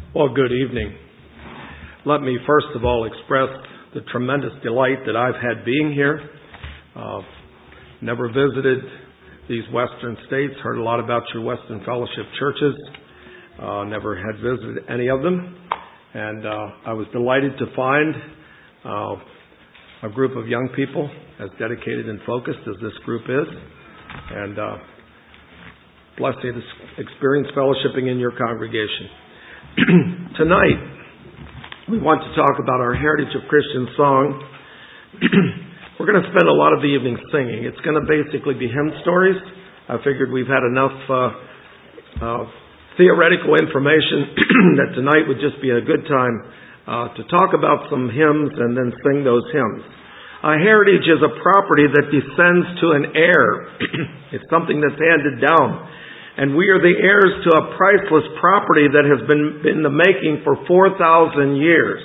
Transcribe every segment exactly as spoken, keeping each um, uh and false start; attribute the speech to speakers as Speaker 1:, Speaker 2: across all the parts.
Speaker 1: Well, good evening. Let me first of all express the tremendous delight that I've had being here. Uh, never visited these Western states, heard a lot about your Western Fellowship churches. Uh, never had visited any of them. And uh, I was delighted to find uh, a group of young people as dedicated and focused as this group is. And uh, blessed to experience fellowshipping in your congregation. Tonight, we want to talk about our heritage of Christian song. We're going to spend a lot of the evening singing. It's going to basically be hymn stories. I figured we've had enough uh, uh, theoretical information that tonight would just be a good time uh, to talk about some hymns and then sing those hymns. A heritage is a property that descends to an heir. It's something that's handed down. And we are the heirs to a priceless property that has been in the making for four thousand years.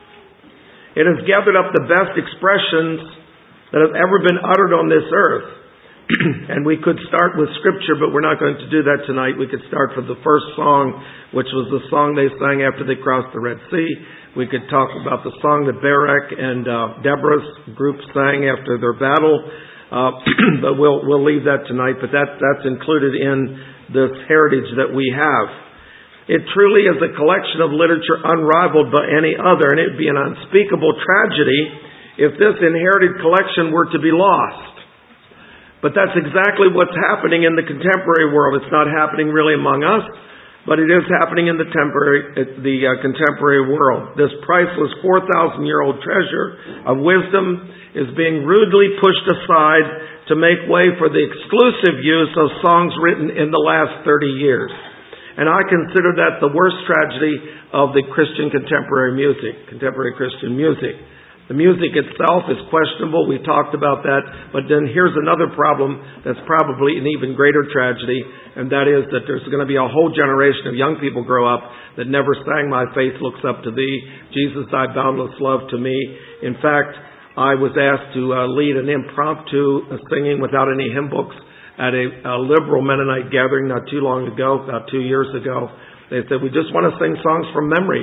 Speaker 1: It has gathered up the best expressions that have ever been uttered on this earth. And we could start with Scripture, but we're not going to do that tonight. We could start with the first song, which was the song they sang after they crossed the Red Sea. We could talk about the song that Barak and uh, Deborah's group sang after their battle. Uh, but we'll we'll leave that tonight. But that that's included in this heritage that we have. It truly is a collection of literature unrivaled by any other, and it would be an unspeakable tragedy if this inherited collection were to be lost. But that's exactly what's happening in the contemporary world. It's not happening really among us, but it is happening in the temporary, the uh, contemporary world. This priceless four thousand year old treasure of wisdom is being rudely pushed aside to make way for the exclusive use of songs written in the last thirty years. And I consider that the worst tragedy of the Christian contemporary music, contemporary Christian music. The music itself is questionable. We talked about that. But then here's another problem that's probably an even greater tragedy, and that is that there's going to be a whole generation of young people grow up that never sang "My Faith Looks Up to Thee," "Jesus, Thy Boundless Love to Me." In fact, I was asked to uh, lead an impromptu uh, singing without any hymn books at a, a liberal Mennonite gathering not too long ago, about two years ago. They said, we just want to sing songs from memory.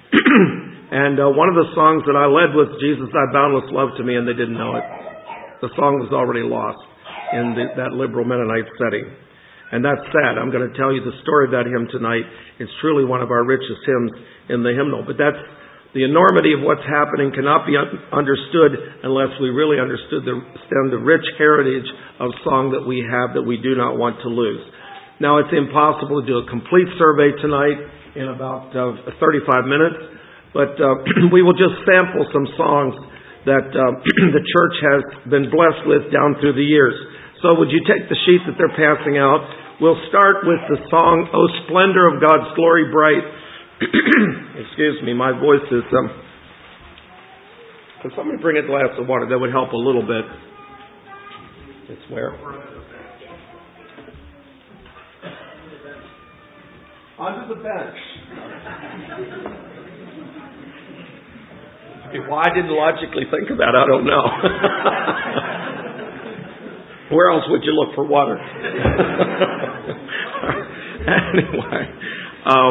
Speaker 1: And uh, one of the songs that I led was "Jesus, Thy Boundless Love to Me," and they didn't know it. The song was already lost in the, that liberal Mennonite setting. And that's sad. I'm going to tell you the story of that hymn tonight. It's truly one of our richest hymns in the hymnal. But that's the enormity of what's happening cannot be un- understood unless we really understood the, the rich heritage of song that we have that we do not want to lose. Now, it's impossible to do a complete survey tonight in about uh, thirty-five minutes. But uh, we will just sample some songs that uh, the church has been blessed with down through the years. So would you take the sheet that they're passing out? We'll start with the song, "O Splendor of God's Glory Bright." Excuse me, my voice is... Um, Can somebody bring a glass of water? That would help a little bit. It's where? Under the bench. Why I didn't logically think of that, I don't know. Where else would you look for water? Anyway. Um,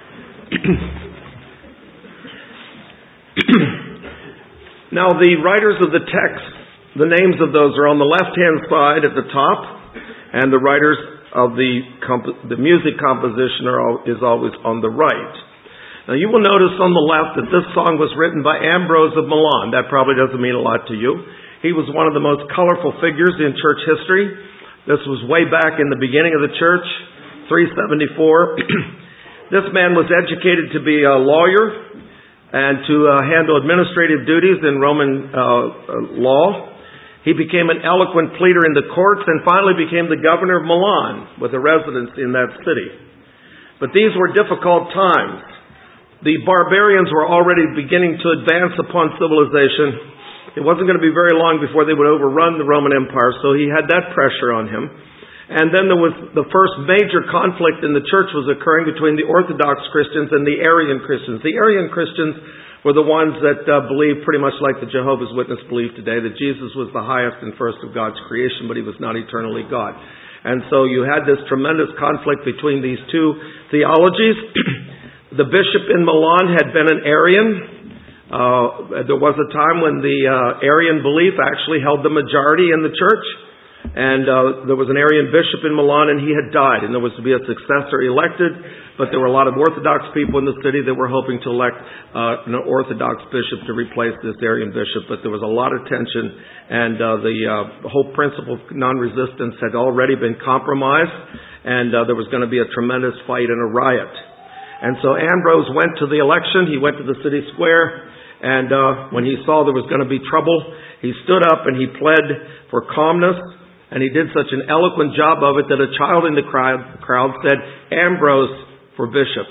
Speaker 1: now, the writers of the text, the names of those are on the left-hand side at the top, and the writers of the comp- the music composition are all, is always on the right. Now, you will notice on the left that this song was written by Ambrose of Milan. That probably doesn't mean a lot to you. He was one of the most colorful figures in church history. This was way back in the beginning of the church, three seventy-four. This man was educated to be a lawyer and to uh, handle administrative duties in Roman uh, law. He became an eloquent pleader in the courts and finally became the governor of Milan with a residence in that city. But these were difficult times. The barbarians were already beginning to advance upon civilization. It wasn't going to be very long before they would overrun the Roman Empire, so he had that pressure on him. And then there was the first major conflict in the church was occurring between the Orthodox Christians and the Arian Christians. The Arian Christians were the ones that uh, believed pretty much like the Jehovah's Witness believe today, that Jesus was the highest and first of God's creation, but he was not eternally God. And so you had this tremendous conflict between these two theologies. The bishop in Milan had been an Arian. Uh, there was a time when the uh, Arian belief actually held the majority in the church. And uh, there was an Arian bishop in Milan, and he had died, and there was to be a successor elected, but there were a lot of Orthodox people in the city that were hoping to elect uh, an Orthodox bishop to replace this Arian bishop, but there was a lot of tension, and uh, the uh, whole principle of non-resistance had already been compromised, and uh, there was going to be a tremendous fight and a riot. And so Ambrose went to the election. He went to the city square, and uh, when he saw there was going to be trouble, he stood up and he pled for calmness. And he did such an eloquent job of it that a child in the crowd, crowd said, "Ambrose for bishop."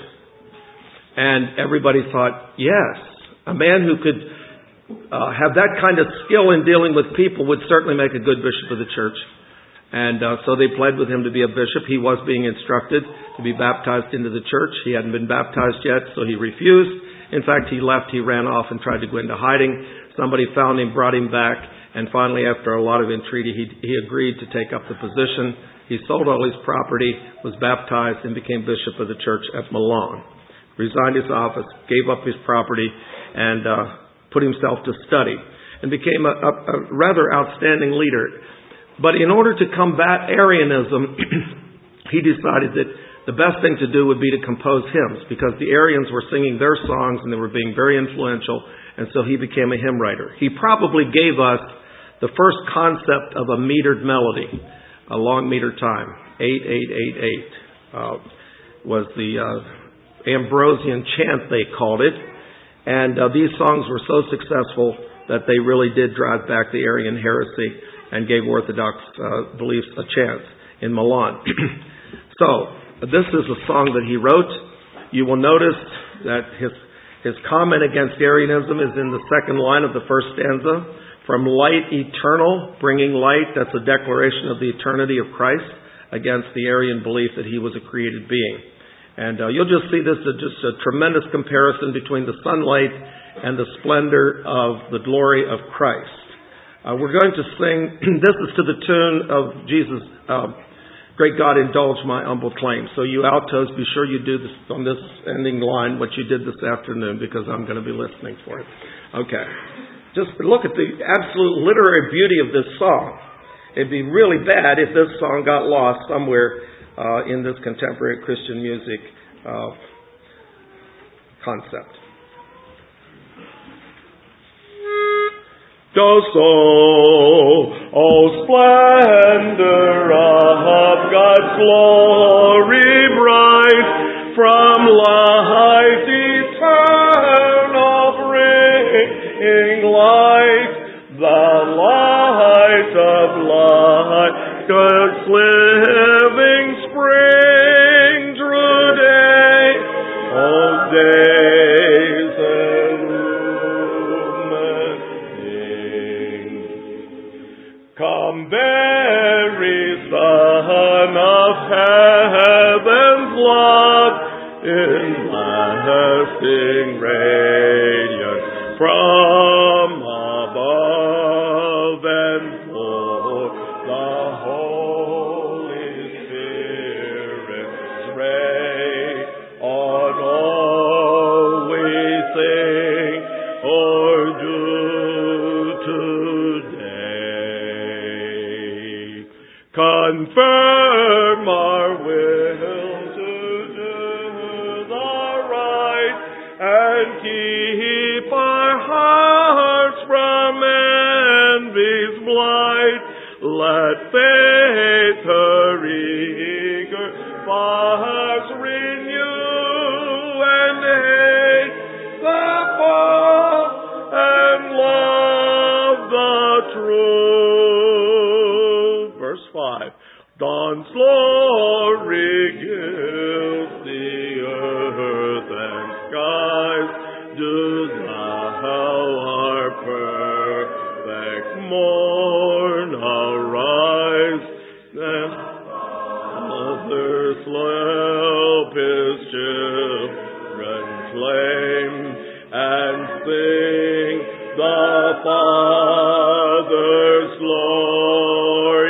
Speaker 1: And everybody thought, yes, a man who could uh, have that kind of skill in dealing with people would certainly make a good bishop of the church. And uh, so they pled with him to be a bishop. He was being instructed to be baptized into the church. He hadn't been baptized yet, so he refused. In fact, he left, he ran off and tried to go into hiding. Somebody found him, brought him back. And finally, after a lot of entreaty, he, he agreed to take up the position. He sold all his property, was baptized, and became bishop of the church at Milan. Resigned his office, gave up his property, and uh, put himself to study, and became a, a, a rather outstanding leader. But in order to combat Arianism, he decided that the best thing to do would be to compose hymns, because the Arians were singing their songs and they were being very influential, and so he became a hymn writer. He probably gave us the first concept of a metered melody, a long meter time, eight eight eight eight, uh, was the uh, Ambrosian chant, they called it. And uh, these songs were so successful that they really did drive back the Arian heresy and gave Orthodox uh, beliefs a chance in Milan. So, this is a song that he wrote. You will notice that his, his comment against Arianism is in the second line of the first stanza. From light eternal, bringing light, that's a declaration of the eternity of Christ against the Arian belief that he was a created being. And uh, you'll just see this as just a tremendous comparison between the sunlight and the splendor of the glory of Christ. Uh, we're going to sing, this is to the tune of Jesus, uh, Great God, Indulge My Humble Claim. So you altos, be sure you do this on this ending line what you did this afternoon, because I'm going to be listening for it. Okay. Just look at the absolute literary beauty of this song. It'd be really bad if this song got lost somewhere uh, in this contemporary Christian music uh, concept. Dost oh, oh splendor of God's glory bright, from light eternal bringing light, the light of light, God's living spring through day, all days illumining. Come, very Son of heaven's love, in lasting radiance from above, and for the Holy Spirit's ray on all we sing or do today. Confirm our will to do the right, and keep our hearts from envy's blight. Let faith her eager sparks renew, and hate the false and love the true. Verse five. Dawn's glory gives the earth and skies. Do thou our perfect morn arise, and others help his children claim, and sing the Father's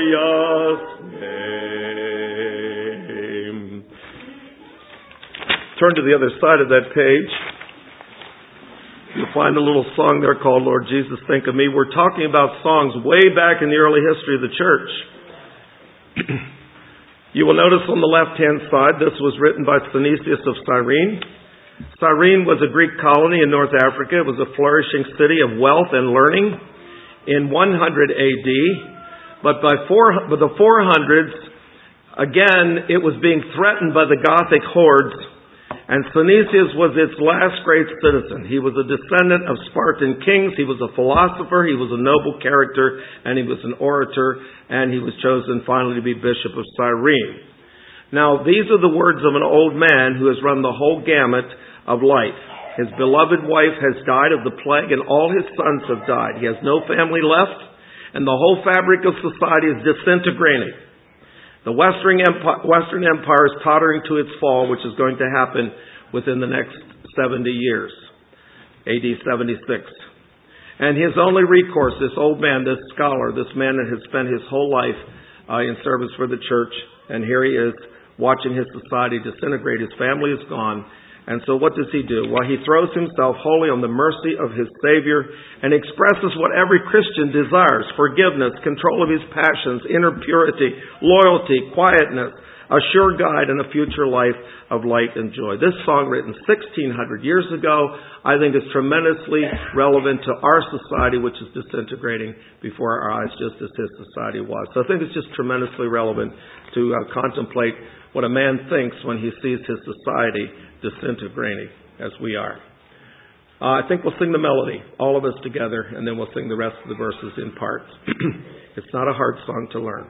Speaker 1: glorious name. turn to the other side of that page, you'll find a little song there called Lord Jesus, Think of Me. We're talking about songs way back in the early history of the church. You will notice on the left-hand side, this was written by Synesius of Cyrene. Cyrene was a Greek colony in North Africa. It was a flourishing city of wealth and learning in one hundred A D. But by four, by the four hundreds, again, it was being threatened by the Gothic hordes. And Synesius was its last great citizen. He was a descendant of Spartan kings. He was a philosopher. He was a noble character. And he was an orator. And he was chosen finally to be Bishop of Cyrene. Now, these are the words of an old man who has run the whole gamut of life. His beloved wife has died of the plague, and all his sons have died. He has no family left, and the whole fabric of society is disintegrating. The Western Empire, Western Empire is tottering to its fall, which is going to happen within the next seventy years, A D seventy-six. And his only recourse, this old man, this scholar, this man that has spent his whole life uh, in service for the church, and here he is watching his society disintegrate. His family is gone. And so what does he do? Well, he throws himself wholly on the mercy of his Savior and expresses what every Christian desires: forgiveness, control of his passions, inner purity, loyalty, quietness, a sure guide, and a future life of light and joy. This song, written sixteen hundred years ago, I think is tremendously relevant to our society, which is disintegrating before our eyes, just as his society was. So I think it's just tremendously relevant to uh, contemplate what a man thinks when he sees his society disintegrating as we are. Uh, I think we'll sing the melody, all of us together, and then we'll sing the rest of the verses in parts. It's not a hard song to learn.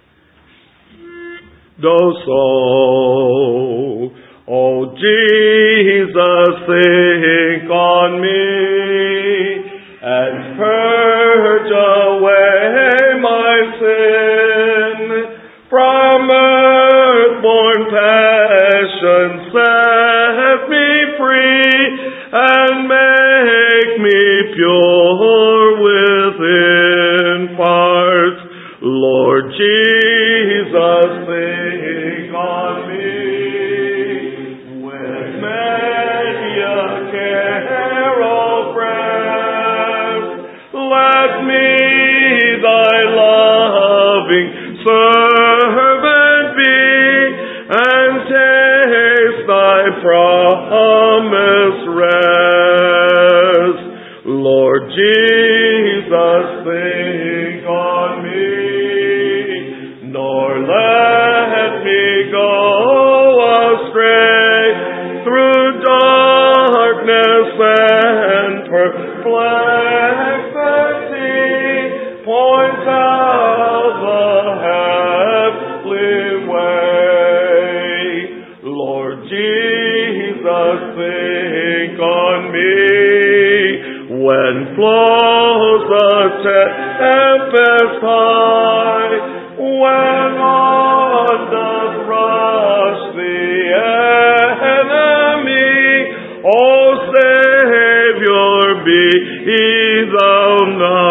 Speaker 1: Do so, O Jesus, think on me, and purge away my sin. From earth-born passion set me free, and make me pure within parts. Lord Jesus, think on me, with many a care oppressed. Let me thy loving servant be, and taste thy promised rest. Lord Jesus, think on me, nor let me go astray through darkness and perplexity. Point out the heavenly way. Lord Jesus, think on me, when flows the tempest high, when on does rush the enemy. O Savior, be thou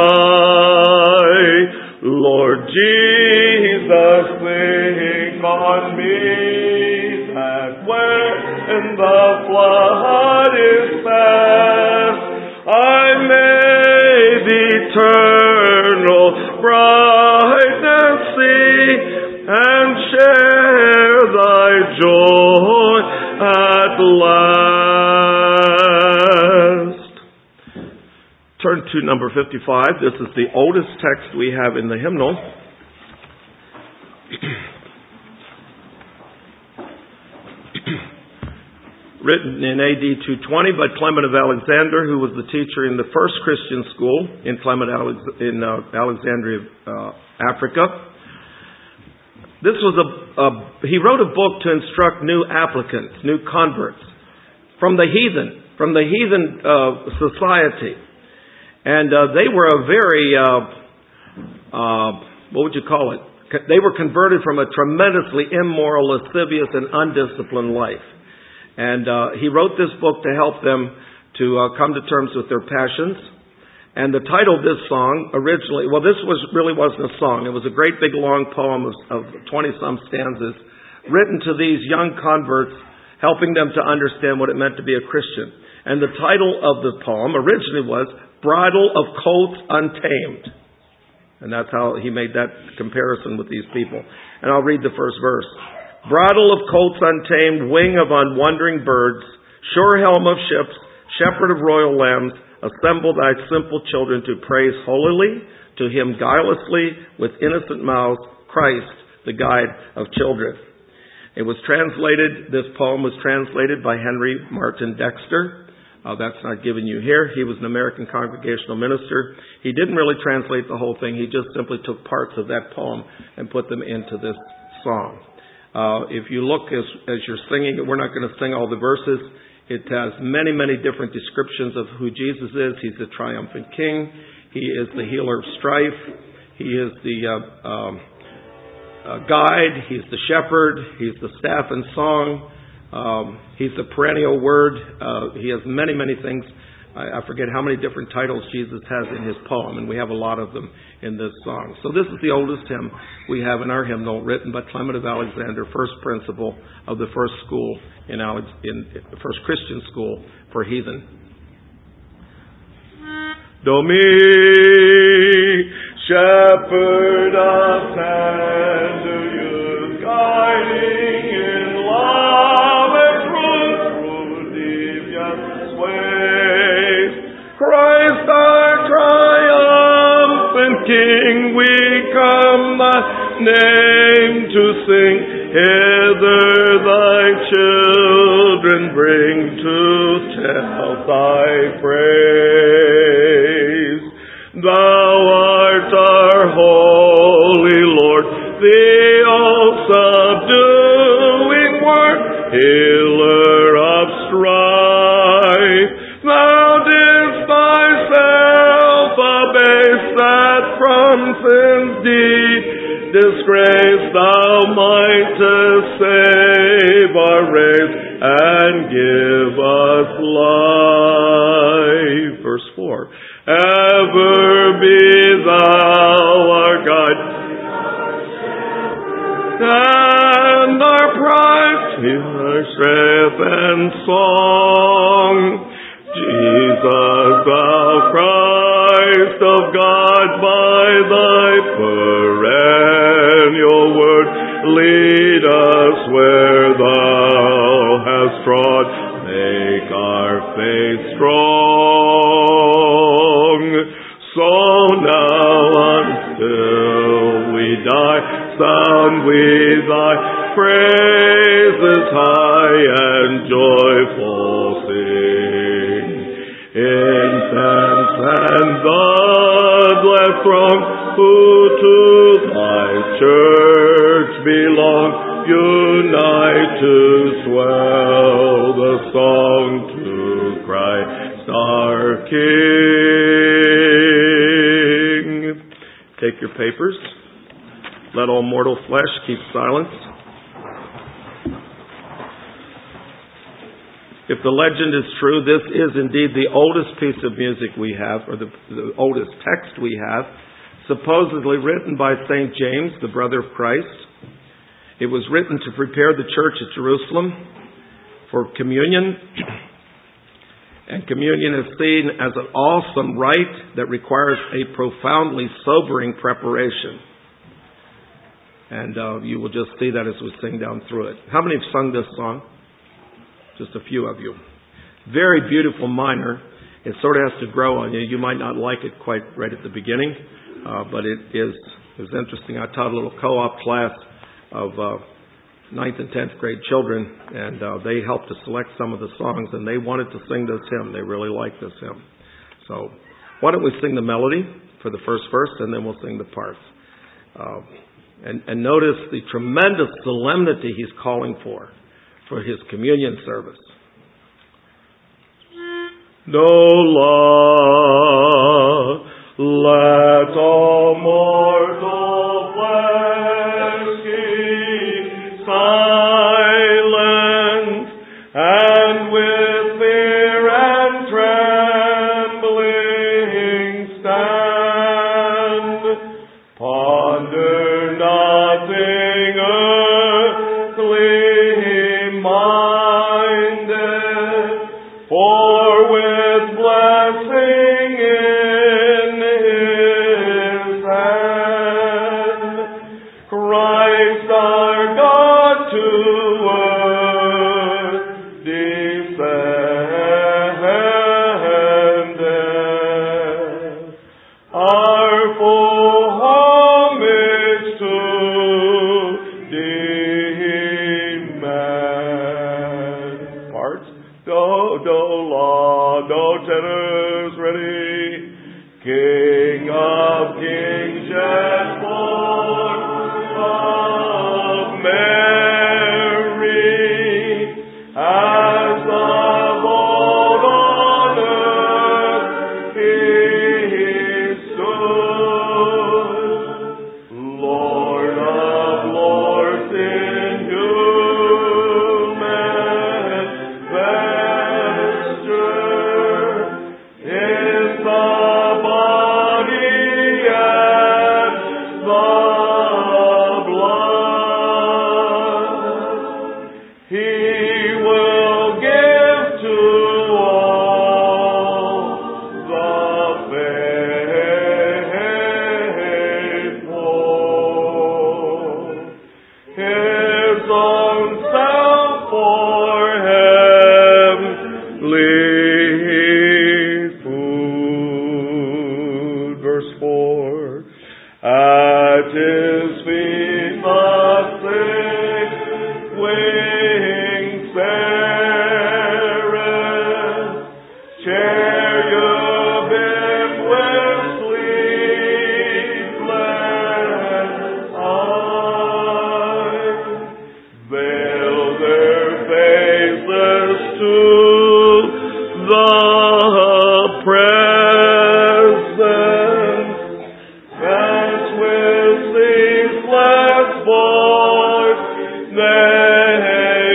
Speaker 1: nigh. Lord Jesus, think on me, that when the flood is past, I may the eternal brightness see, and share thy joy at last. Turn to number fifty-five. This is the oldest text we have in the hymnal. Written in A D two twenty by Clement of Alexander, who was the teacher in the first Christian school in Clement, Alex- in uh, Alexandria, uh, Africa. This was a, a, he wrote a book to instruct new applicants, new converts, from the heathen, from the heathen uh, society. And uh, they were a very, uh, uh, what would you call it? They were converted from a tremendously immoral, lascivious, and undisciplined life. And uh, he wrote this book to help them to uh, come to terms with their passions. And the title of this song originally, well, this was really wasn't a song. It was a great big long poem of, of twenty-some stanzas written to these young converts helping them to understand what it meant to be a Christian. And the title of the poem originally was Bridle of Colts Untamed. And that's how he made that comparison with these people. And I'll read the first verse. Bridle of colts untamed, wing of unwondering birds, sure helm of ships, shepherd of royal lambs, assemble thy simple children to praise holily, to him guilelessly, with innocent mouths, Christ, the guide of children. It was translated, this poem was translated by Henry Martin Dexter. Uh, that's not given you here. He was an American Congregational minister. He didn't really translate the whole thing. He just simply took parts of that poem and put them into this song. Uh, if you look as, as you're singing, we're not going to sing all the verses. It has many, many different descriptions of who Jesus is. He's the triumphant king. He is the healer of strife. He is the uh, um, uh, guide. He's the shepherd. He's the staff and song. Um, he's the perennial word. Uh, he has many, many things. I, I forget how many different titles Jesus has in his poem, and we have a lot of them in this song. So this is the oldest hymn we have in our hymnal, written by Clement of Alexander, first principal of the first school in, Alex, in the first Christian school for heathen. Domi, shepherd of tender youth, guiding in love and truth through devious ways. Christ our triumphant King, we come thy name to sing. Hither thy children bring to tell thy praise. Thou art our holy Lord, the all-subduing word, healer of strife. Thou didst thyself abase that from sin's deed disgrace, thou mightest save our race and give us life. Verse four. Ever be thou our guide, and our pride, our strength and song. Jesus, thou Christ of God, by thy perennial word, lead us where thou hast trod. Make our faith strong. So now until we die, sound we thy praises high and joyful sing. Incense and bloodless throng, who to thy church belong, unite to swell the song to Christ our King. Take your papers. Let all mortal flesh keep silence. If the legend is true, this is indeed the oldest piece of music we have, or the, the oldest text we have, supposedly written by Saint James, the brother of Christ. It was written to prepare the church at Jerusalem for communion. And communion is seen as an awesome rite that requires a profoundly sobering preparation. And uh, you will just see that as we sing down through it. How many have sung this song? Just a few of you. Very beautiful minor. It sort of has to grow on you. You might not like it quite right at the beginning, uh, but it is it was interesting. I taught a little co-op class of uh, ninth and tenth grade children, and uh, they helped to select some of the songs, and they wanted to sing this hymn. They really liked this hymn. So why don't we sing the melody for the first verse, and then we'll sing the parts. Uh, and, and notice the tremendous solemnity he's calling for. for his communion service. No law, let all mortal flesh keep silent, and with fear and trembling stand. Ponder nothing earthly, my
Speaker 2: do la, do tenors ready. King of kings, shed forth of Mary, as of old on earth he stood. Lord of lords in human vesture, in the body and the blood, he will give to all the faithful his own self for heavenly food. Verse four. At his feet the sick winged seraph, cherubim with sleepless eyes, veil their faces to the presence, that with ceaseless voice they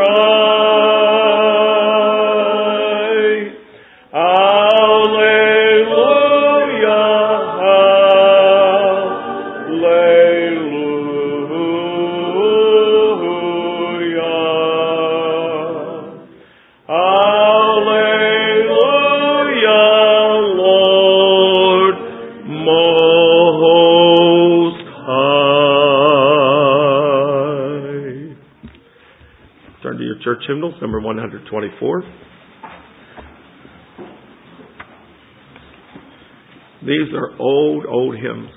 Speaker 2: cry, Alleluia, Alleluia, Lord Most High. Turn to your church hymnals, number one twenty-four. These are old, old hymns.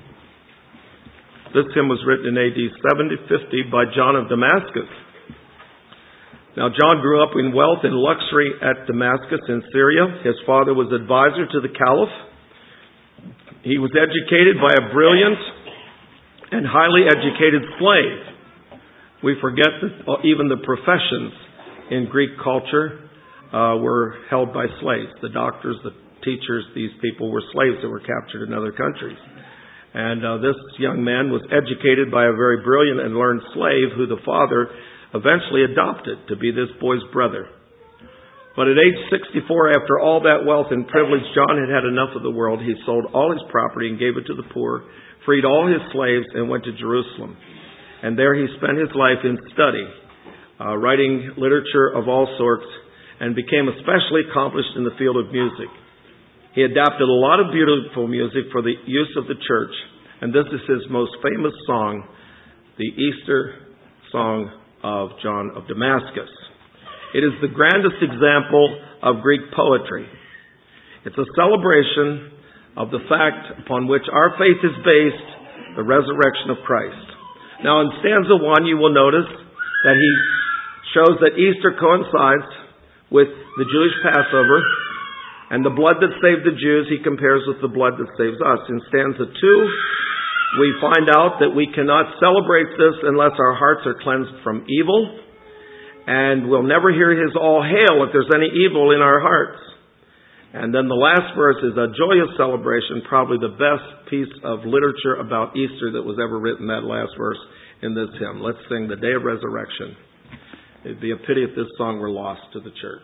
Speaker 2: This hymn was written in A D seventy fifty by John of Damascus. Now, John grew up in wealth and luxury at Damascus in Syria. His father was advisor to the caliph. He was educated by a brilliant and highly educated slave. We forget that even the professions in Greek culture uh, were held by slaves. The doctors, the teachers, these people were slaves that were captured in other countries. And uh, this young man was educated by a very brilliant and learned slave who the father eventually adopted to be this boy's brother. But at age sixty-four, after all that wealth and privilege, John had had enough of the world. He sold all his property and gave it to the poor, freed all his slaves, and went to Jerusalem. And there he spent his life in study, uh, writing literature of all sorts, and became especially accomplished in the field of music. He adapted a lot of beautiful music for the use of the church, and this is his most famous song, the Easter song of John of Damascus. It is the grandest example of Greek poetry. It's a celebration of the fact upon which our faith is based, the resurrection of Christ. Now in stanza one, you will notice that he shows that Easter coincides with the Jewish Passover, and the blood that saved the Jews he compares with the blood that saves us. In stanza two, we find out that we cannot celebrate this unless our hearts are cleansed from evil, and we'll never hear his all hail if there's any evil in our hearts. And then the last verse is a joyous celebration, probably the best piece of literature about Easter that was ever written, that last verse in this hymn. Let's sing the Day of Resurrection. It'd be a pity if this song were lost to the church.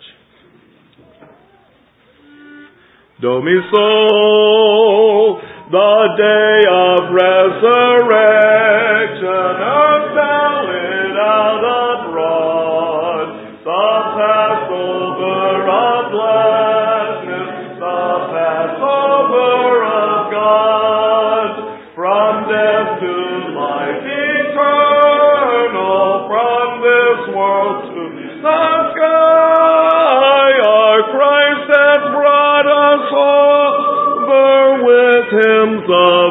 Speaker 2: Do mi sol, the day of resurrection, earth shall lit out abroad, the Passover of gladness, the Passover of God, from death to life eternal, from this world to the sky, our Christ hath brought us over with hymns of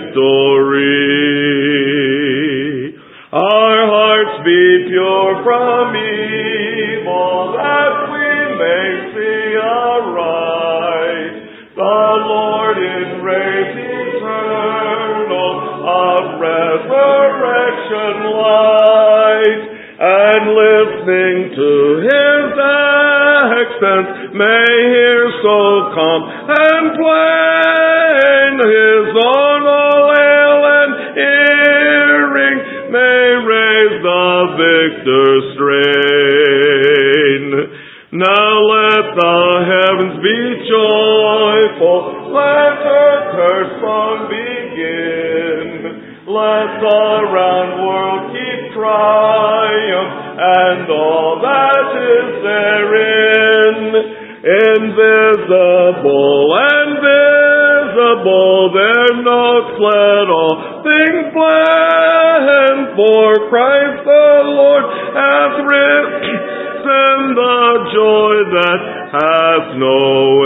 Speaker 2: victory. Our hearts be pure from evil, that we may
Speaker 3: makes thee aright. The Lord in rays eternal of resurrection light, and listening to his accents may hear so calm and plain his own all hail and hearing may raise the victor's strain. Now let the heavens be joyful, let earth her song begin. Let the round world keep triumph and all that is therein. Invisible and visible, their notes let all things blend, for Christ the Lord hath risen the joy that hath no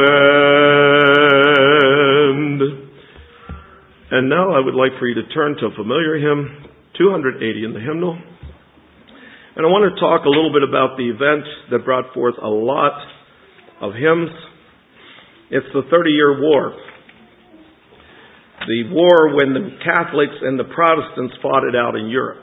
Speaker 3: end. And now I would like for you to turn to a familiar hymn, two eighty in the hymnal. And I want to talk a little bit about the event that brought forth a lot of hymns. It's the Thirty-Year War. The war when the Catholics and the Protestants fought it out in Europe.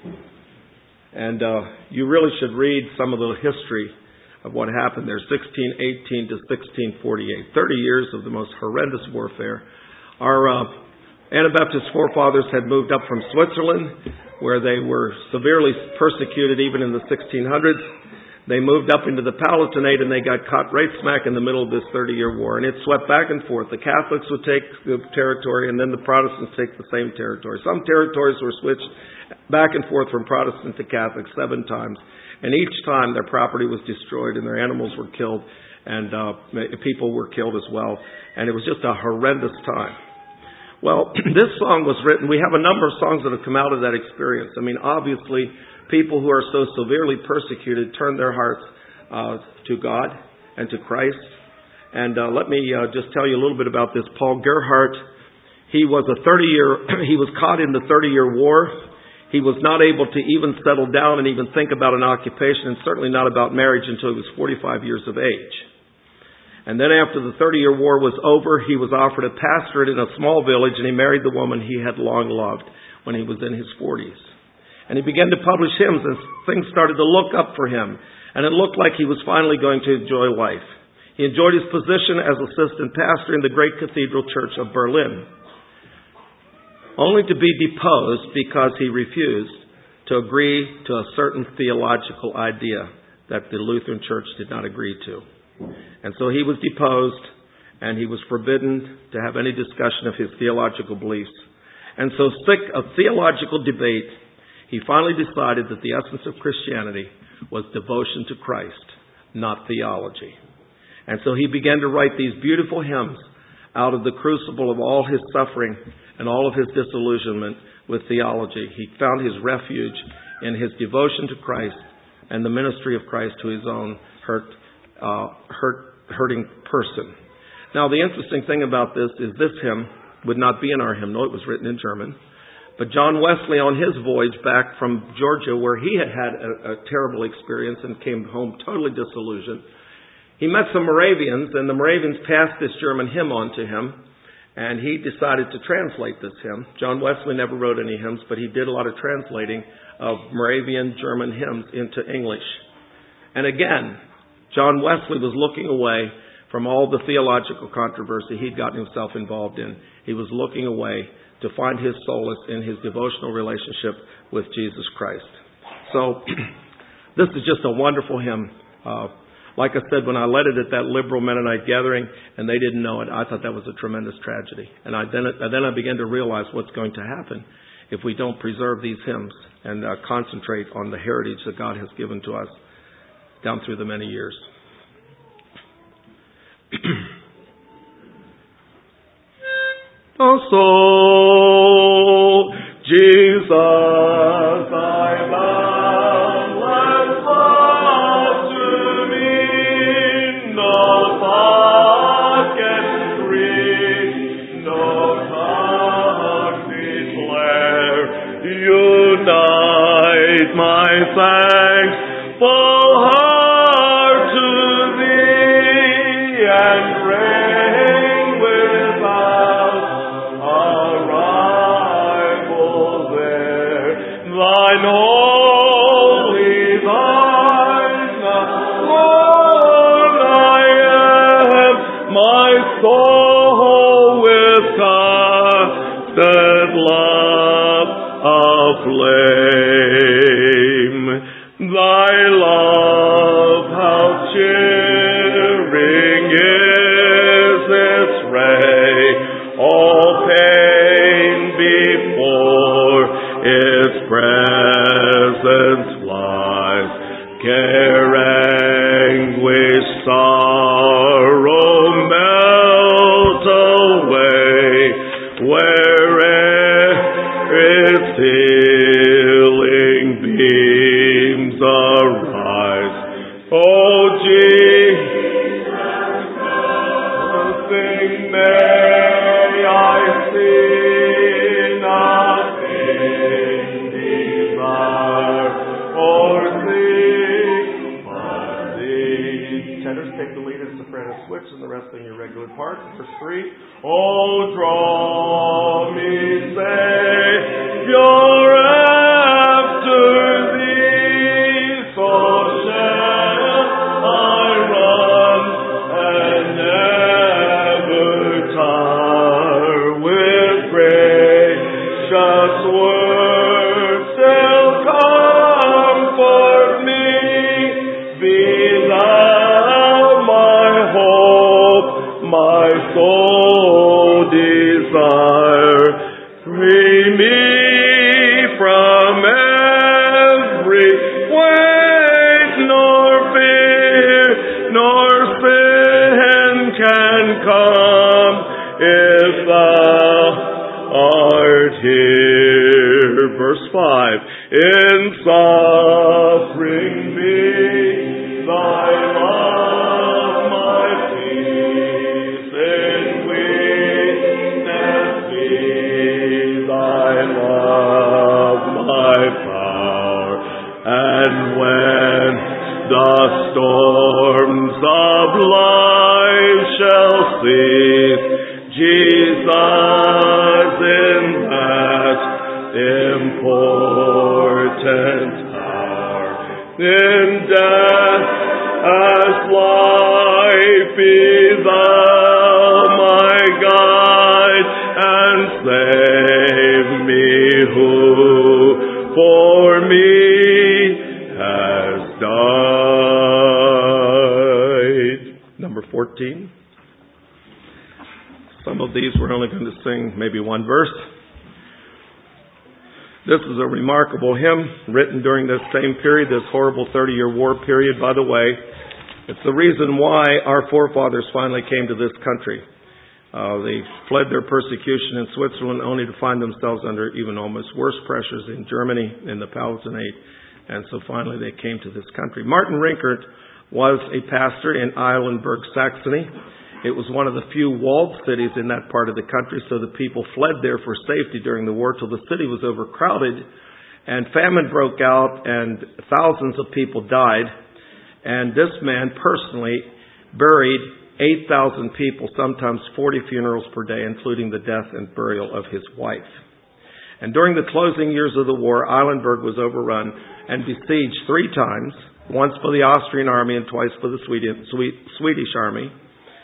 Speaker 3: And uh, you really should read some of the history of what happened there, sixteen eighteen to sixteen forty-eight. thirty years of the most horrendous warfare. Our uh, Anabaptist forefathers had moved up from Switzerland, where they were severely persecuted even in the sixteen hundreds. They moved up into the Palatinate and they got caught right smack in the middle of this thirty-year war. And it swept back and forth. The Catholics would take the territory and then the Protestants take the same territory. Some territories were switched back and forth from Protestant to Catholic seven times. And each time their property was destroyed and their animals were killed and uh, people were killed as well. And it was just a horrendous time. Well, this song was written. We have a number of songs that have come out of that experience. I mean, obviously, people who are so severely persecuted turn their hearts uh, to God and to Christ. And uh, let me uh, just tell you a little bit about this. Paul Gerhardt, he was a thirty-year, he was caught in the thirty-year war. He was not able to even settle down and even think about an occupation, and certainly not about marriage until he was forty-five years of age. And then after the thirty-year war was over, he was offered a pastorate in a small village, and he married the woman he had long loved when he was in his forties. And he began to publish hymns, and things started to look up for him. And it looked like he was finally going to enjoy life. He enjoyed his position as assistant pastor in the great cathedral church of Berlin, only to be deposed because he refused to agree to a certain theological idea that the Lutheran Church did not agree to. And so he was deposed, and he was forbidden to have any discussion of his theological beliefs. And so, sick of theological debate, he finally decided that the essence of Christianity was devotion to Christ, not theology. And so he began to write these beautiful hymns out of the crucible of all his suffering and all of his disillusionment with theology. He found his refuge in his devotion to Christ and the ministry of Christ to his own hurt Uh, hurt, hurting person. Now, the interesting thing about this is this hymn would not be in our hymnal. It was written in German. But John Wesley, on his voyage back from Georgia, where he had had a, a terrible experience and came home totally disillusioned, he met some Moravians, and the Moravians passed this German hymn on to him, and he decided to translate this hymn. John Wesley never wrote any hymns, but he did a lot of translating of Moravian German hymns into English. And again, John Wesley was looking away from all the theological controversy he'd gotten himself involved in. He was looking away to find his solace in his devotional relationship with Jesus Christ. So, this is just a wonderful hymn. Uh, like I said, when I led it at that liberal Mennonite gathering and they didn't know it, I thought that was a tremendous tragedy. And I, then, and then I began to realize what's going to happen if we don't preserve these hymns and uh, concentrate on the heritage that God has given to us down through the many years. Oh, soul, Jesus, thy boundless love to me, no thought can grieve, no tongue declare. Unite my thankful heart to thee. with love aflame. Thy love, how cheering is its ray, all pain before its presence flies, care, anguish, sorrow melt away, where'er its healing beams arise. Oh, Jesus, nothing may I see, nothing desire or seek but thee. Tenors, take the lead as soprano switch and the rest in your regular part. Verse three. Oh, draw me, Savior, after thee, so shall I run and never tire. With gracious words shall comfort me. Be thou my hope, my soul desire. Free me from every weight, nor fear, nor sin can come if thou art here. Verse five. In suffering be thy love my peace, in weakness be thy love my power, and when the storms of life shall cease, Jesus in that important hour, in death as life, be thou my guide, and save me who for me has died. Number fourteen. Some of these we're only going to sing maybe one verse. This is a remarkable hymn written during this same period, this horrible thirty-year war period, by the way. It's the reason why our forefathers finally came to this country. Uh, they fled their persecution in Switzerland only to find themselves under even almost worse pressures in Germany in the Palatinate. And so finally they came to this country. Martin Rinkart was a pastor in Eilenburg, Saxony. It was one of the few walled cities in that part of the country, so the people fled there for safety during the war till the city was overcrowded, and famine broke out, and thousands of people died. And this man personally buried eight thousand people, sometimes forty funerals per day, including the death and burial of his wife. And during the closing years of the war, Eilenburg was overrun and besieged three times, once by the Austrian army and twice by the Swedish army.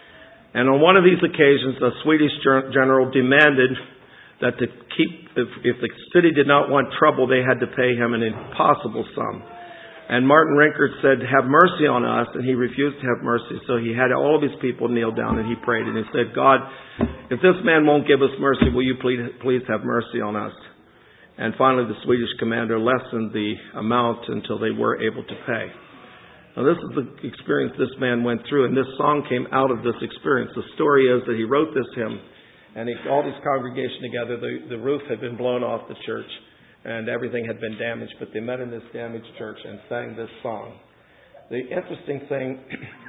Speaker 3: And on one of these occasions, the Swedish general demanded that to keep, if, if the city did not want trouble, they had to pay him an impossible sum. And Martin Rinkart said, "Have mercy on us," and he refused to have mercy. So he had all of his people kneel down and he prayed and he said, "God, if this man won't give us mercy, will you please, please have mercy on us?" And finally the Swedish commander lessened the amount until they were able to pay. Now this is the experience this man went through, and this song came out of this experience. The story is that he wrote this hymn, and he called his congregation together. The, the roof had been blown off the church, and everything had been damaged, but they met in this damaged church and sang this song. The interesting thing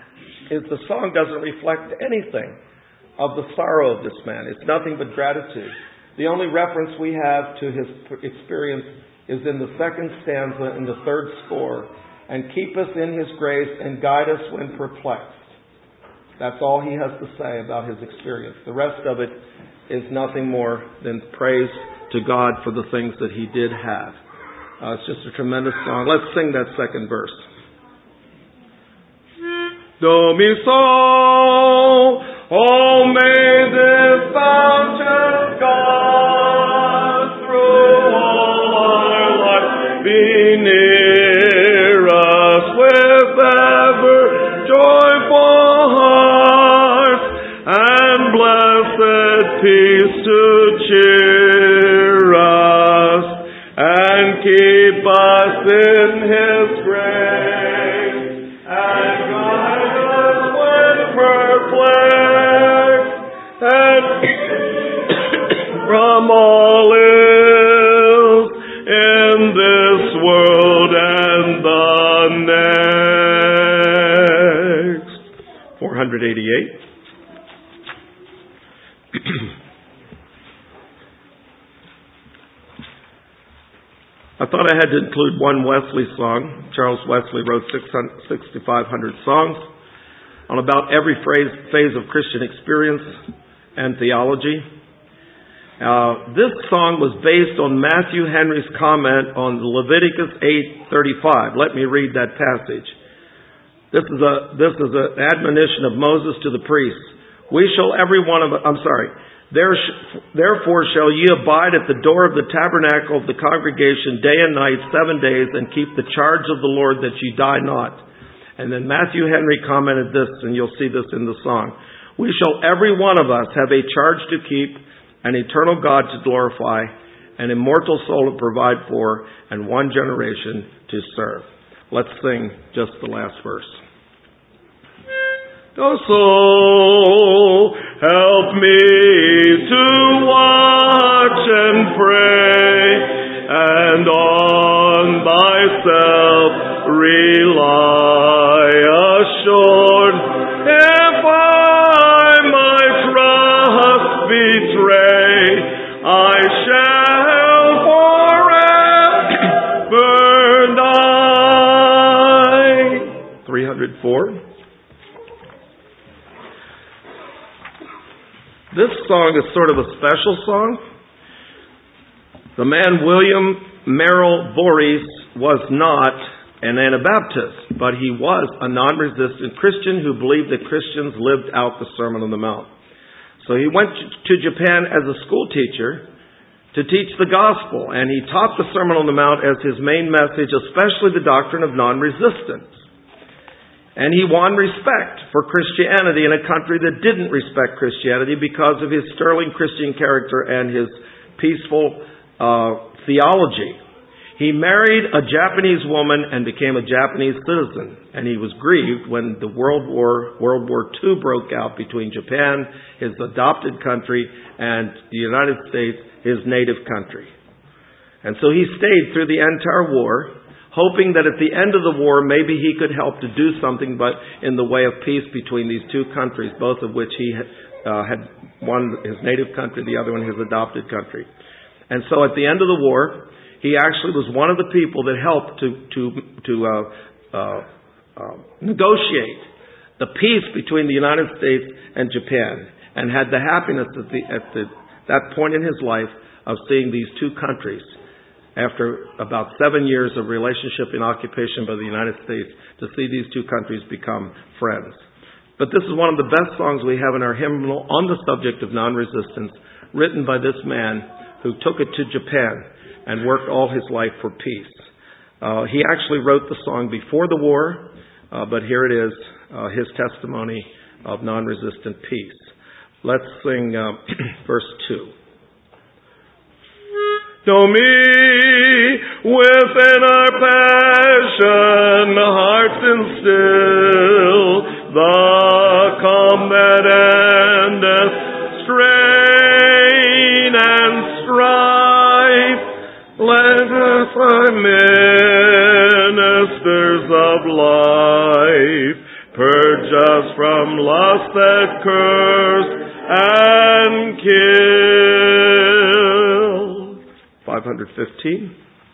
Speaker 3: is the song doesn't reflect anything of the sorrow of this man. It's nothing but gratitude. The only reference we have to his experience is in the second stanza in the third score. And keep us in His grace and guide us when perplexed. That's all he has to say about his experience. The rest of it is nothing more than praise to God for the things that he did have. Uh, it's just a tremendous song. Let's sing that second verse. Do mi sol, oh may this fountain God peace to cheer us and keep us in His grace and guide us when perplexed and from all ills in this world and the next. four eighty-eight. I thought I had to include one Wesley song. Charles Wesley wrote six thousand five hundred songs on about every phrase, phase of Christian experience and theology. Uh, this song was based on Matthew Henry's comment on Leviticus eight thirty-five. Let me read that passage. This is a this is an admonition of Moses to the priests. We shall every one of I'm sorry. There, therefore shall ye abide at the door of the tabernacle of the congregation day and night seven days, and keep the charge of the Lord that ye die not. And then Matthew Henry commented this, and you'll see this in the song. We shall every one of us have a charge to keep, an eternal God to glorify, an immortal soul to provide for, and one generation to serve. Let's sing just the last verse. Oh, soul, help me to watch and pray, and on thyself rely assured. If I my trust betray, I shall forever die. three oh four. This song is sort of a special song. The man William Merrill Voorhees was not an Anabaptist, but he was a non-resistant Christian who believed that Christians lived out the Sermon on the Mount. So he went to Japan as a school teacher to teach the gospel, and he taught the Sermon on the Mount as his main message, especially the doctrine of non-resistance. And he won respect for Christianity in a country that didn't respect Christianity because of his sterling Christian character and his peaceful uh, theology. He married a Japanese woman and became a Japanese citizen. And he was grieved when the World War, World War Two broke out between Japan, his adopted country, and the United States, his native country. And so he stayed through the entire war, hoping that at the end of the war, maybe he could help to do something but in the way of peace between these two countries, both of which he had, uh, had one his native country, the other one his adopted country. And so at the end of the war, he actually was one of the people that helped to to to uh, uh, uh, negotiate the peace between the United States and Japan, and had the happiness at the at the, that point in his life of seeing these two countries, after about seven years of relationship and occupation by the United States, to see these two countries become friends. But this is one of the best songs we have in our hymnal on the subject of non-resistance, written by this man who took it to Japan and worked all his life for peace. Uh, he actually wrote the song before the war, uh, but here it is, uh, his testimony of non-resistant peace. Let's sing uh, verse two. Know me within our passion, hearts instill the calm that endeth strain and strife. Let us our ministers of life purge us from lust that curse and kill. five fifteen.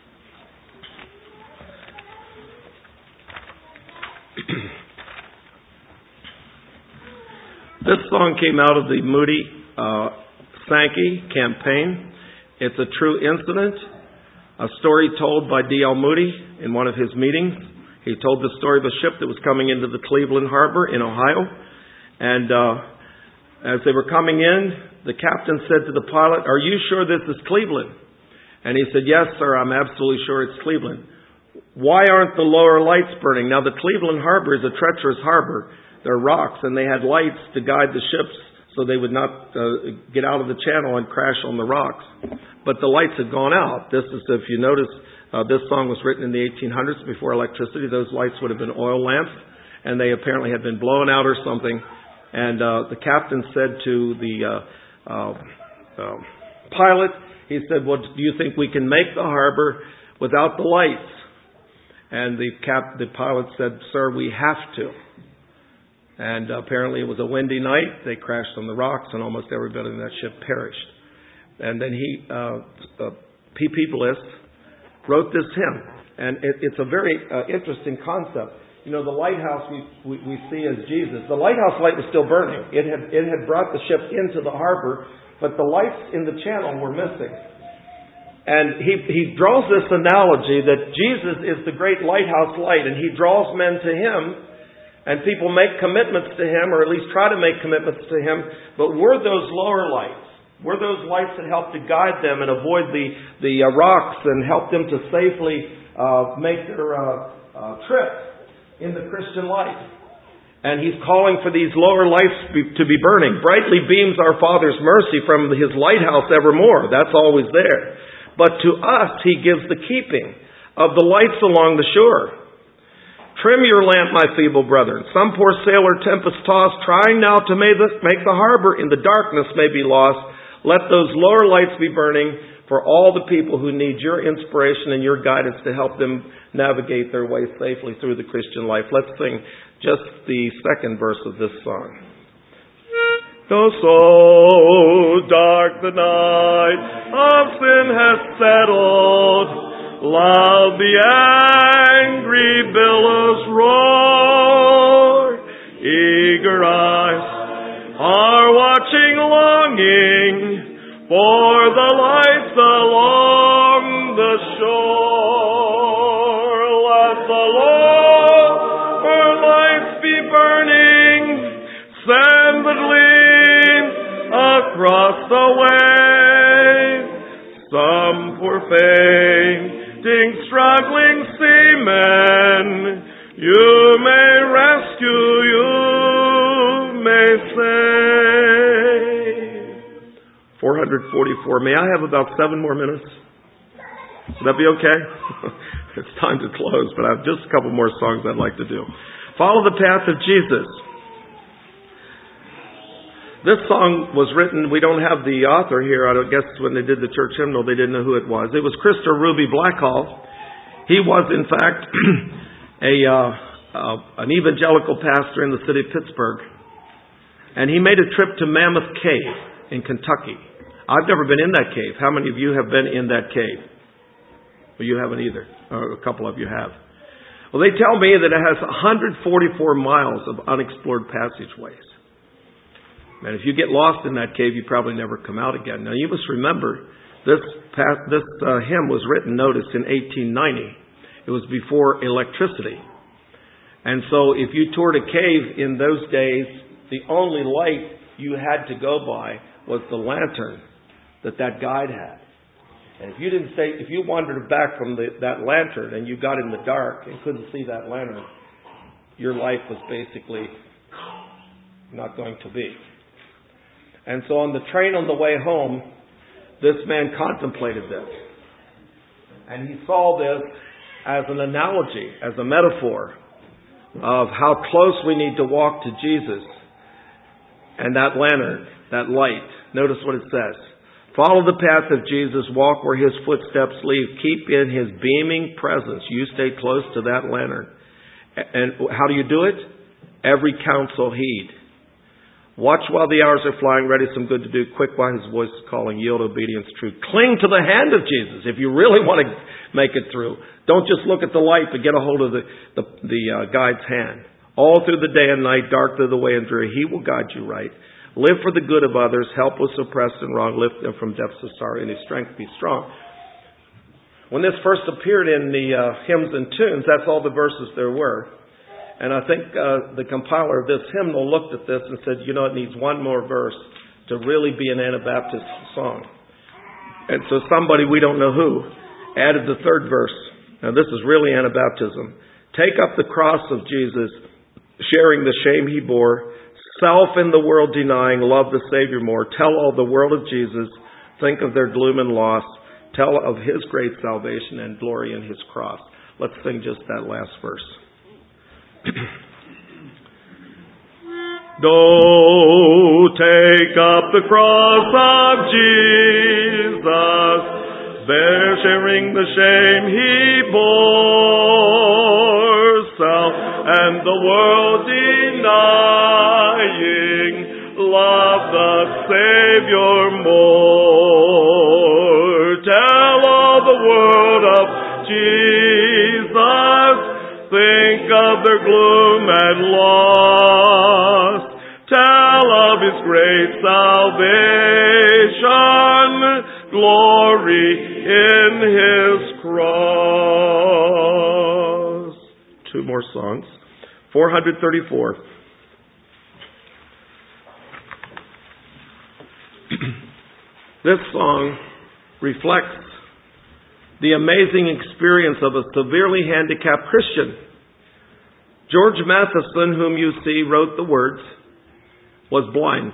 Speaker 3: This song came out of the Moody uh, Sankey campaign. It's a true incident, a story told by D L Moody in one of his meetings. He told the story of a ship that was coming into the Cleveland Harbor in Ohio. And uh, as they were coming in, the captain said to the pilot, "Are you sure this is Cleveland?" And he said, "Yes, sir, I'm absolutely sure it's Cleveland." "Why aren't the lower lights burning?" Now, the Cleveland Harbor is a treacherous harbor. There are rocks, and they had lights to guide the ships so they would not uh, get out of the channel and crash on the rocks. But the lights had gone out. This is, if you notice, uh, this song was written in the eighteen hundreds before electricity. Those lights would have been oil lamps, and they apparently had been blown out or something. And uh, the captain said to the uh, uh, uh, pilot, he said, well, do you think we can make the harbor without the lights? And the cap, the pilot said, sir, we have to. And uh, apparently it was a windy night. They crashed on the rocks, and almost everybody in that ship perished. And then he, uh, uh, P. P. Bliss, wrote this hymn. And it, it's a very uh, interesting concept. You know, the lighthouse we, we, we see as Jesus. The lighthouse light was still burning. It had, it had brought the ship into the harbor, but the lights in the channel were missing. And he, he draws this analogy that Jesus is the great lighthouse light, and he draws men to him, and people make commitments to him, or at least try to make commitments to him, but we're those lower lights. We're those lights that help to guide them and avoid the, the uh, rocks and help them to safely uh, make their uh, uh, trip in the Christian life. And he's calling for these lower lights to be burning. Brightly beams our Father's mercy from his lighthouse evermore. That's always there. But to us he gives the keeping of the lights along the shore. Trim your lamp, my feeble brethren. Some poor sailor tempest-tossed, trying now to make the harbor in the darkness may be lost. Let those lower lights be burning for all the people who need your inspiration and your guidance to help them navigate their way safely through the Christian life. Let's sing just the second verse of this song. Though so dark the night of sin has settled, loud the angry billows roar, eager eyes are watching, longing for the lights along the shore. Let the lower lights be burning, send the gleams across the waves. Some poor fainting, struggling seamen, you may rescue, you may save. four forty-four. May I have about seven more minutes? Would that be okay? It's time to close, but I have just a couple more songs I'd like to do. Follow the Path of Jesus. This song was written, we don't have the author here. I guess when they did the church hymnal, they didn't know who it was. It was Christopher Ruby Blackhall. He was, in fact, a uh, uh, an evangelical pastor in the city of Pittsburgh. And he made a trip to Mammoth Cave in Kentucky. I've never been in that cave. How many of you have been in that cave? Well, you haven't either. Or a couple of you have. Well, they tell me that it has one hundred forty-four miles of unexplored passageways. And if you get lost in that cave, you probably never come out again. Now, you must remember, this this uh, hymn was written, notice, in eighteen ninety. It was before electricity. And so if you toured a cave in those days, the only light you had to go by was the lantern that that guide had. And if you didn't stay, if you wandered back from the, that lantern and you got in the dark and couldn't see that lantern, your life was basically not going to be. And so on the train on the way home, this man contemplated this. And he saw this as an analogy, as a metaphor of how close we need to walk to Jesus. And that lantern, that light, notice what it says. Follow the path of Jesus, walk where his footsteps lead. Keep in his beaming presence. You stay close to that lantern. And how do you do it? Every counsel heed. Watch while the hours are flying, ready some good to do. Quick while his voice is calling, yield obedience true. Cling to the hand of Jesus if you really want to make it through. Don't just look at the light, but get a hold of the, the, the uh, guide's hand. All through the day and night, dark through the way and dreary, he will guide you right. Live for the good of others, helpless, oppressed, and wrong. Lift them from depths of sorrow. In his strength be strong. When this first appeared in the uh, hymns and tunes, that's all the verses there were. And I think uh, the compiler of this hymnal looked at this and said, you know, it needs one more verse to really be an Anabaptist song. And so somebody, we don't know who, added the third verse. Now this is really Anabaptism. Take up the cross of Jesus, sharing the shame he bore. Self in the world denying, love the Savior more. Tell all the world of Jesus. Think of their gloom and loss. Tell of His great salvation and glory in His cross. Let's sing just that last verse. Go take up the cross of Jesus, bear sharing the shame He bore, self and the world denying, love the Savior more. Tell all the world of Jesus, think of their gloom and loss. Tell of His great salvation, glory in His cross. Two more songs. four thirty-four. This song reflects the amazing experience of a severely handicapped Christian. George Matheson, whom you see wrote the words, was blind.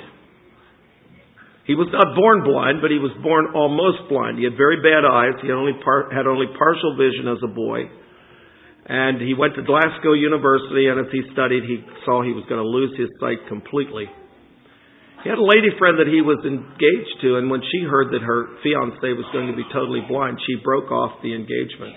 Speaker 3: He was not born blind, but he was born almost blind. He had very bad eyes. He only par- had only partial vision as a boy. And he went to Glasgow University, and as he studied, he saw he was going to lose his sight completely. He had a lady friend that he was engaged to, and when she heard that her fiancé was going to be totally blind, she broke off the engagement.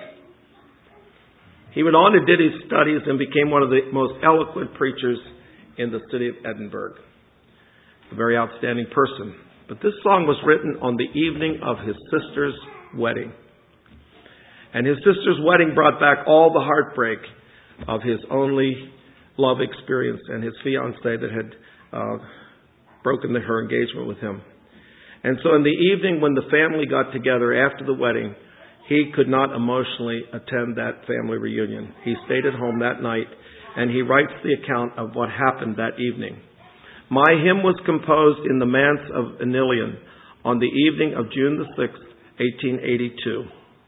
Speaker 3: He went on and did his studies and became one of the most eloquent preachers in the city of Edinburgh. A very outstanding person. But this song was written on the evening of his sister's wedding. And his sister's wedding brought back all the heartbreak of his only love experience and his fiancée that had uh, broken the, her engagement with him. And so in the evening when the family got together after the wedding, he could not emotionally attend that family reunion. He stayed at home that night, and he writes the account of what happened that evening. My hymn was composed in the manse of Annilion on the evening of June the sixth, eighteen eighty-two.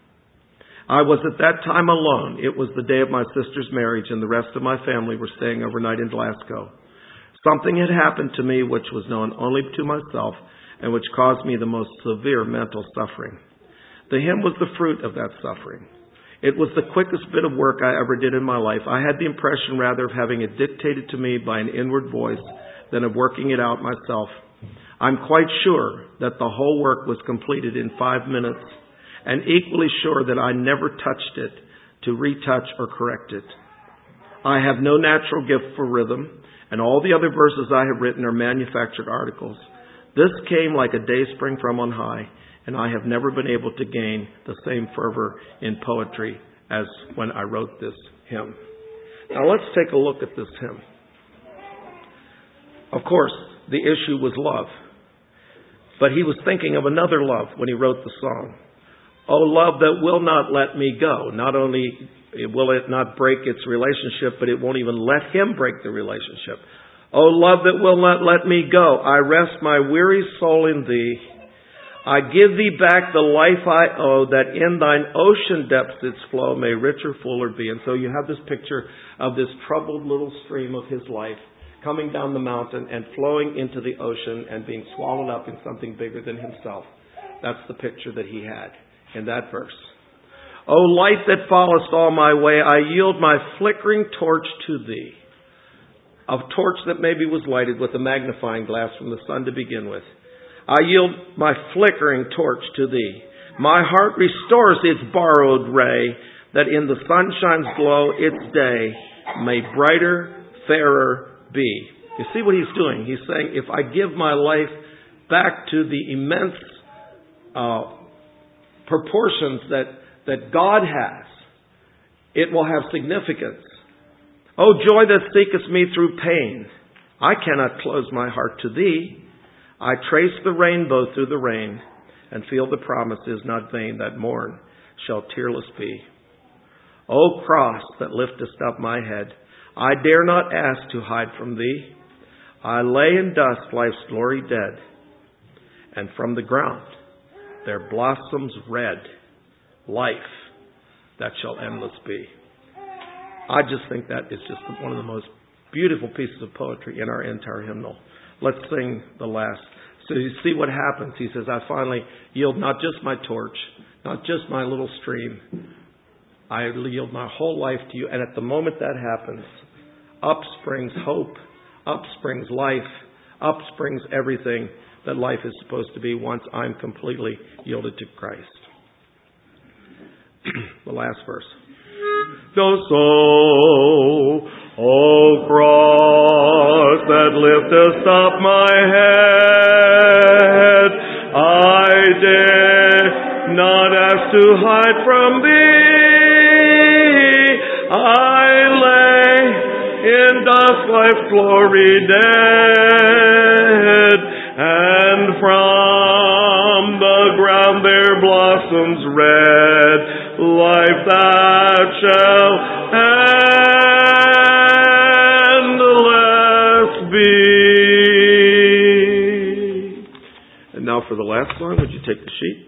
Speaker 3: I was at that time alone. It was the day of my sister's marriage, and the rest of my family were staying overnight in Glasgow. Something had happened to me which was known only to myself and which caused me the most severe mental suffering. The hymn was the fruit of that suffering. It was the quickest bit of work I ever did in my life. I had the impression rather of having it dictated to me by an inward voice than of working it out myself. I'm quite sure that the whole work was completed in five minutes, and equally sure that I never touched it to retouch or correct it. I have no natural gift for rhythm, and all the other verses I have written are manufactured articles. This came like a dayspring from on high, and I have never been able to gain the same fervor in poetry as when I wrote this hymn. Now let's take a look at this hymn. Of course, the issue was love. But he was thinking of another love when he wrote the song. Oh, love that will not let me go. Not only will it not break its relationship, but it won't even let him break the relationship. Oh, love that will not let me go. I rest my weary soul in thee. I give thee back the life I owe, that in thine ocean depths its flow may richer, fuller be. And so you have this picture of this troubled little stream of his life coming down the mountain and flowing into the ocean and being swallowed up in something bigger than himself. That's the picture that he had in that verse. O light that followest all my way, I yield my flickering torch to thee. A torch that maybe was lighted with a magnifying glass from the sun to begin with. I yield my flickering torch to thee. My heart restores its borrowed ray, that in the sunshine's glow its day may brighter, fairer be. You see what he's doing? He's saying, if I give my life back to the immense uh, proportions that, that God has, it will have significance. O joy that seekest me through pain, I cannot close my heart to thee. I trace the rainbow through the rain, and feel the promise is not vain, that morn shall tearless be. O cross that liftest up my head, I dare not ask to hide from thee. I lay in dust life's glory dead, and from the ground there blossoms red life that shall endless be. I just think that is just one of the most
Speaker 2: Beautiful pieces of poetry in our entire hymnal. Let's sing the last. So you see what happens. He says, I finally yield not just my torch, not just my little stream. I yield my whole life to you. And at the moment that happens, up springs hope, up springs life, up springs everything that life is supposed to be once I'm completely yielded to Christ. The last verse. So, so, O cross that liftest up my head, I dare not ask to hide from thee. I lay in dust life's glory dead, and from the ground there blossoms red life that shall endless be. And now for the last song, would you take the sheet?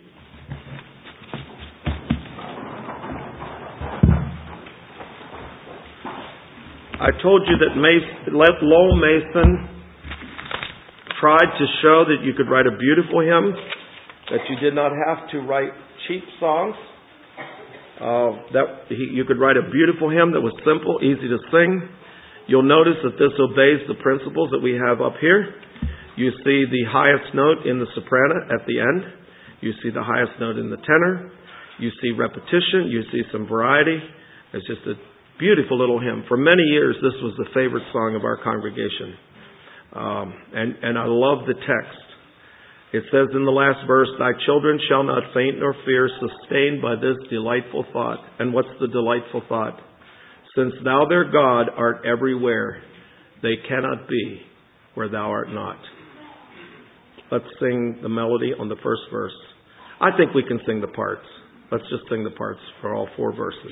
Speaker 2: I told you that Mason, Lowell Mason tried to show that you could write a beautiful hymn, that you did not have to write cheap songs. Uh, that he, you could write a beautiful hymn that was simple, easy to sing. You'll notice that this obeys the principles that we have up here. You see the highest note in the soprano at the end. You see the highest note in the tenor. You see repetition. You see some variety. It's just a beautiful little hymn. For many years, this was the favorite song of our congregation. Um, and, and I love the text. It says in the last verse, thy children shall not faint nor fear, sustained by this delightful thought. And what's the delightful thought? Since thou their God art everywhere, they cannot be where thou art not. Let's sing the melody on the first verse. I think we can sing the parts. Let's just sing the parts for all four verses.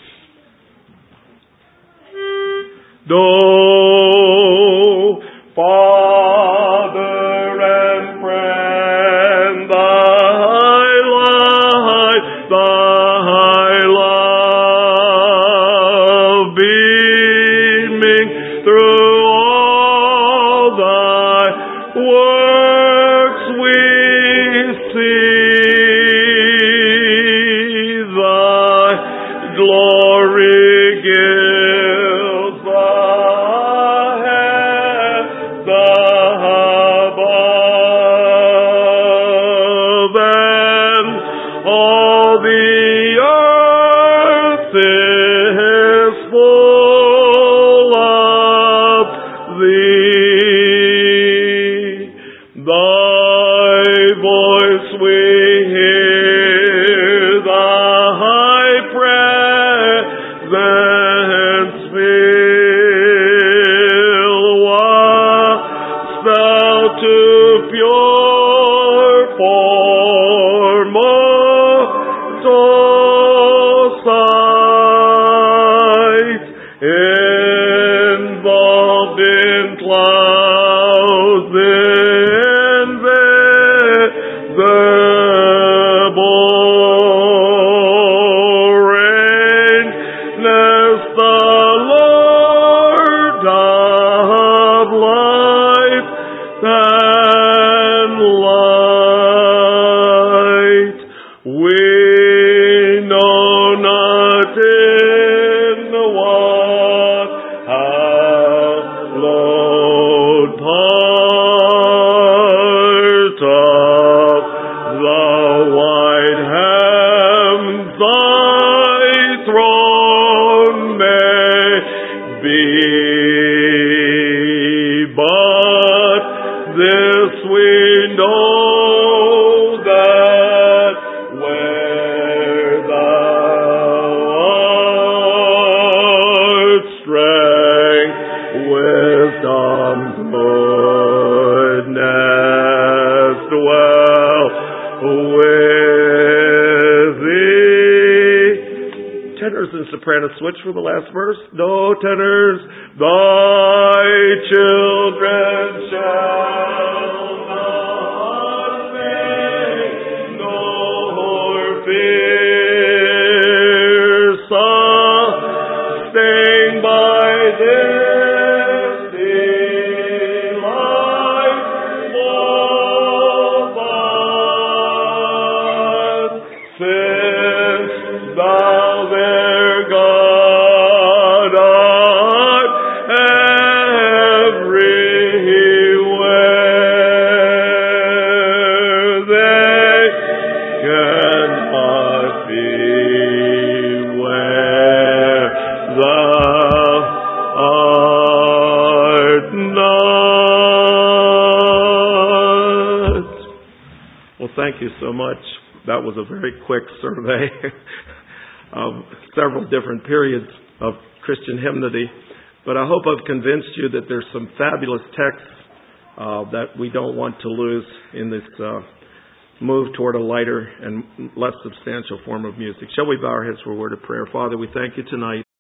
Speaker 2: Do, Father and friend, thy light, thy love beaming through all thy works we see, thy glory gives the heavens above, and all the earth is full of thee. Thy voice we hear, thy presence fill. Wast thou too pure for mortal sight, involved in clouds invisible, reignest the Lord of life and light. We know not in what hallowed part of the white heavens thy throne may be, but this we know, that where thou art, strength, wisdom, goodness dwell with thee. Tenors and sopranos switch for the last verse. No tenors. Thy children shall not faint nor fear, sustained by this
Speaker 3: thank you so much. That was a very quick survey of several different periods of Christian hymnody. But I hope I've convinced you that there's some fabulous texts uh, that we don't want to lose in this uh, move toward a lighter and less substantial form of music. Shall we bow our heads for a word of prayer? Father, we thank you tonight